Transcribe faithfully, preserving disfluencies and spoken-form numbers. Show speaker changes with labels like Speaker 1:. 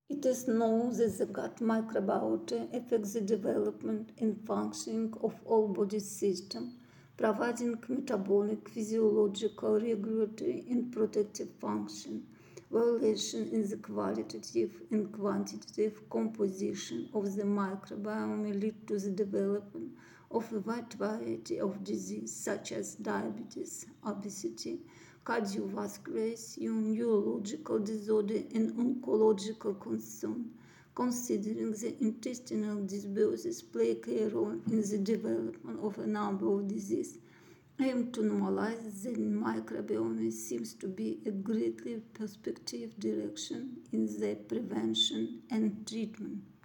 Speaker 1: It is known that the gut microbiota affects the development and functioning of all body systems, providing metabolic, physiological, regulatory, and protective function. Variation in the qualitative and quantitative composition of the microbiome may lead to the development of a wide variety of diseases such as diabetes, obesity, cardiovascular issue, neurological disorder, and oncological concern, considering the intestinal dysbiosis play a key role in the development of a number of diseases. Aim to normalize the microbiome seems to be a greatly prospective direction in the prevention and treatment.